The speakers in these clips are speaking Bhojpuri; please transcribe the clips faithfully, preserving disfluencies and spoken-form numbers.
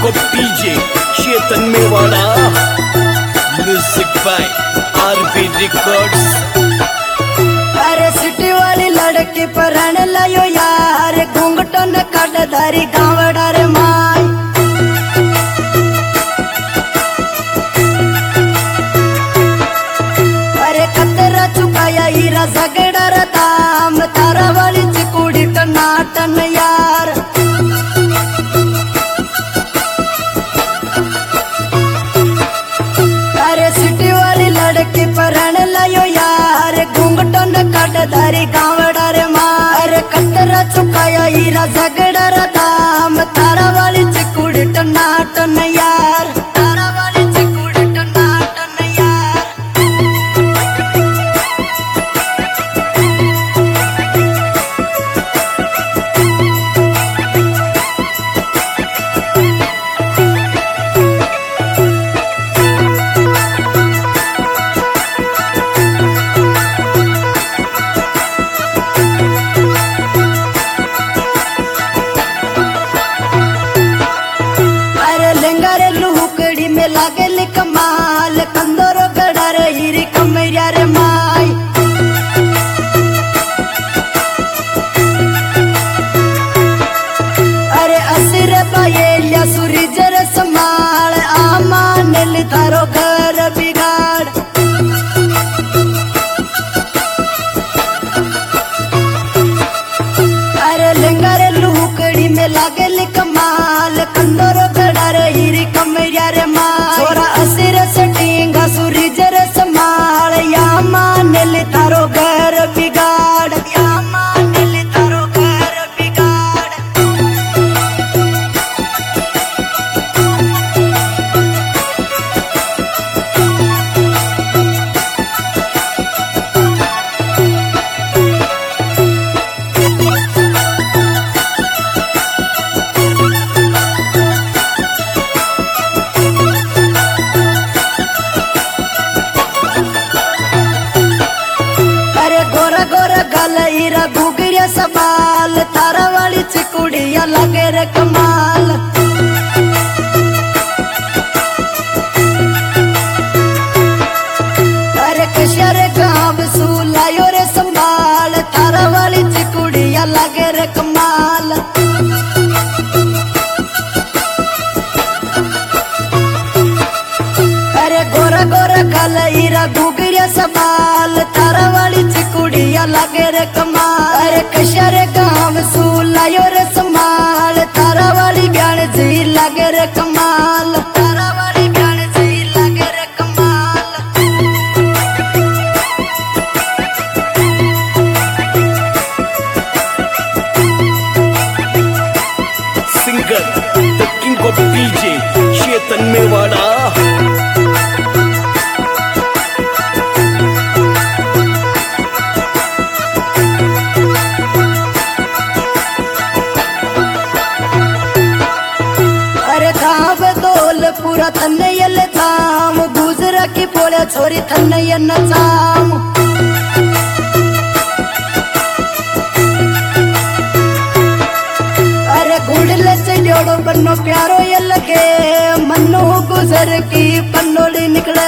को PJ Chetan Mewada, music by RB records. अरे सिटी वाली लड़की परण लायो यार, घूंघटो न काट दारी गावड़ा रे माई। अरे कतरा चुकाया हीरा झगड़ा रे दाम, तारा वाली चिकुड़ी टनाटन यार। अरे सिटी वाली लड़की परण लायो यार, घूंघटो न काट दारी गावड़ा रे मार। अरे कतरा चुकाया हीरा झगड़ा रे दाम, तारा वाली चिकुड़ी टनाटन यार, तारा वाली चिकुड़ी टनाटन यार। लेंगारे लुकड़ी में लागे ले कमाल, कंदरो गड़ा रे हीरी कमरिया रे माई। अरे असर पायेलिया सुरी जर समाल, आमा नेल थारो घर बिगाड़। अरे लेंगारे लुकड़ी में लागे ले कमाल, कंदरो गड़ा रे हीरी कमरिया रे माई। छोरा असर सटिंगा सुरी जर समाल, या मानेल थारो घर बिगाड़, या मानेल थारो घर बिगाड़। गोरा गोरा गल हीरा घुगरिया सवाल, तारा वाली चिकुड़िया लगे रे कमाल। अरे कशर गाँव सुलायो रे संभाल, तारा वाली चिकुड़िया लगे रे कमाल। अरे गोरा गोरा गल हीरा घुगरिया सवाल, तारा वाली चिकुड़िया लगे रे कमाल। अरे कशर गाँव सुलायो रे संभाल, तारा वाली ज्ञान जी लगे रे कमाल, तारा वाली ज्ञान जी लगे रे कमाल। सिंगर द किंग को पीजे चेतन मेवाड़ा। पूरा थन्ने यल थाम, गुजरा की पोले छोरी थन्ने यन चाम। अरे गुड़ले से जोड़ो बन्नो प्यारो ये लगे, मन्नो गुजर की पन्नोली निकले।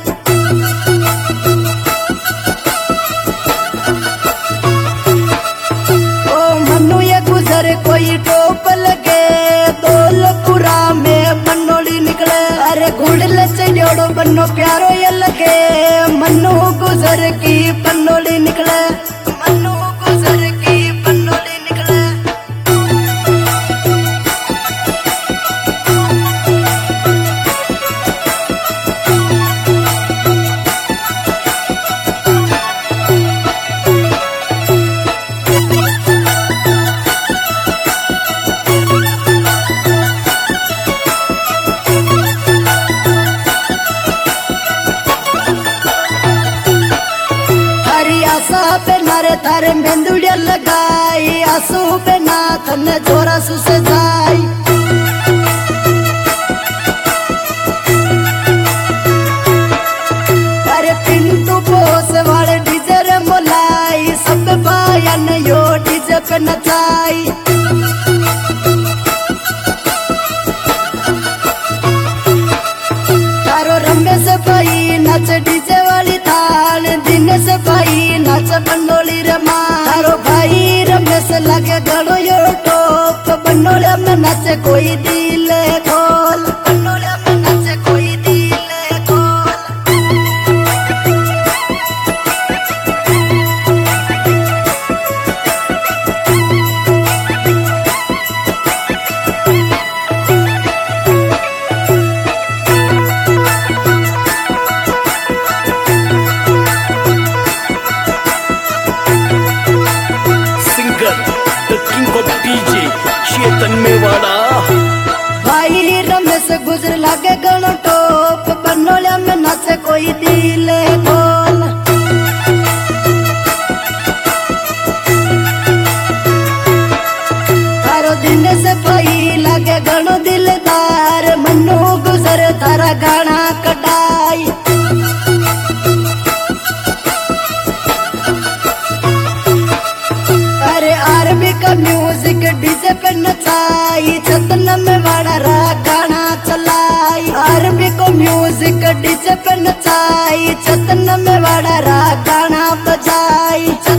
ओ मन्नो ये गुजर कोई टोप लगे, दौलतपुरा में पन्नोली निकले। अरे गुड़ले से जोड़ो बन्नो प्यारो ये लगे, मन्नो गुजर की पन्नोली निकले, मन्नो गुजर की पन्नोली निकले। पे नारे थारे मेंदुड़िया लगाई, आंसू पे नाथ ने जोरा सुस जाई। अरे पिंटू पोस वाले डीजे रे मोलाई, सब बायन यो डीजे पे नचाई। बनोली रे माँ तारो भाई रमेश लगे गणो यो टोप बनोलिया में नाचे कोई दिल खोल बनोलिया में नाचे कोई दिल खोल The king of D J चेतन मेवाड़ा भाई रमेश गुजर लागे गणो टोप बनोलिया में नाचे कोई दिल खोल तारो दिन से भाई लागे गणो दिलदार मनु गुजर तारा गाना कटाई अरे आरबी का म्यूजिक डीजे पे नचाई चतन में वाड़ा रा गाना चलाई आरबी को म्यूजिक डीजे पे नचाई चतन में वाड़ा रा गाना बजाई।